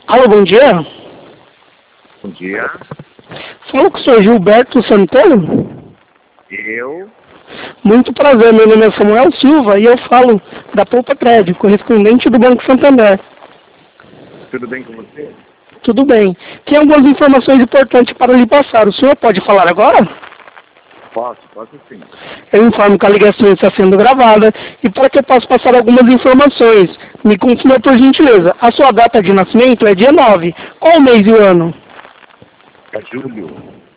Alô, bom dia. Bom dia. Falo com o senhor Gilberto Santana. Eu? Muito prazer, meu nome é Samuel Silva e eu falo da Poupa Crédito, correspondente do Banco Santander. Tudo bem com você? Tudo bem. Tem algumas informações importantes para lhe passar. O senhor pode falar agora? Posso sim. Eu informo que a ligação está sendo gravada e para que eu possa passar algumas informações, me confirma por gentileza. A sua data de nascimento é dia 9. Qual o mês e o ano? É julho.